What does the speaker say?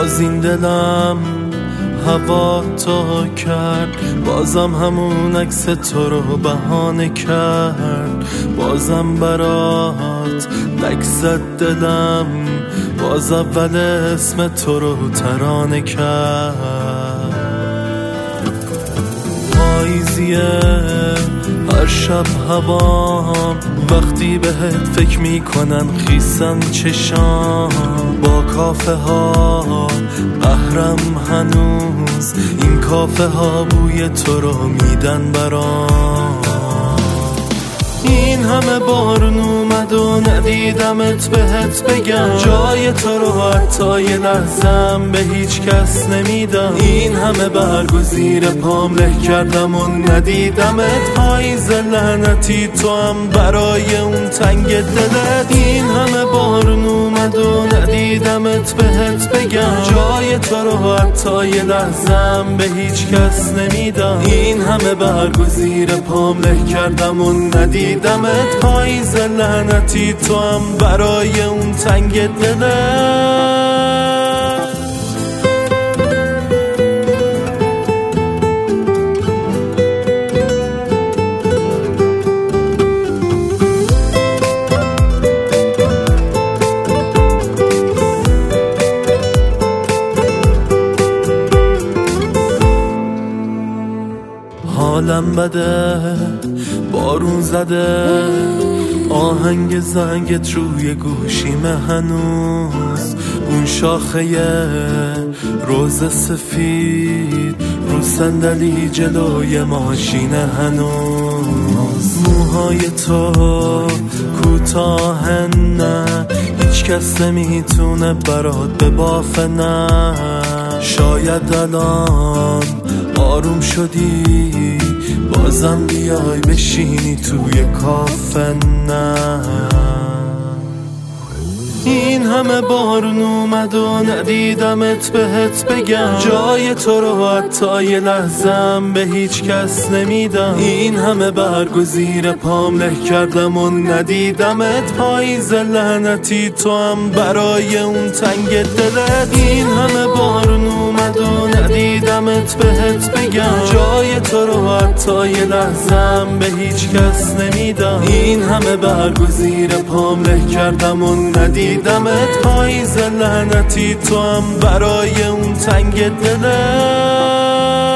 باز این دلم هوا تا کرد، بازم همون عکس تو رو بهانه کرد، بازم برات لک زد دلم، باز اول اسم تو رو ترانه کرد. پاییزیه هر شب هوام، وقتی بهت فکر میکنن خیسن چشام، با کافه ها قهرم هنوز، این کافه ها بوی تو رو میدن برام. این همه بارون اومد و ندیدمت بهت بگم، جای تو رو حتی یه لحظم به هیچ کس نمیدم. این همه برگ و زیر پام له کردم و ندیدمت، پاییز لعنتی تو هم برای اون تنگ دلت. این همه بارون اومد و ندیدمت بهت بگم، جای تو رو حتی یه لحظم به هیچ کس نمیدم. این همه برگ و زیر پام له کردم و ندیدمت، پاییز لعنتی تو هم برای اون تنگ دلت. حالم بده، بارون زده، آهنگ زنگت روی گوشیمه هنوز، اون شاخه روز سفید رو صندلی جلوی ماشین هنوز. موهای تو کوتاه نه، هیچ کس نمیتونه برات ببافه نه. شاید الان آروم شدی، بازم بیای بشینی توی کافه نه. این همه بارون اومد و ندیدمت بهت بگم، جای تو رو حتی یه لحظم به هیچ کس نمیدم. این همه برگ و زیر پام له کردم و ندیدمت، پاییز لعنتی تو هم برای اون تنگ دلت. این همه بارون اومد و ندیدمت بهت بگم، جای تو رو حتی یه لحظم به هیچ کس نمیدم. این همه برگ و زیر پام له کردم و ندیدمت، پاییز لعنتی تو هم برای اون تنگ دلت.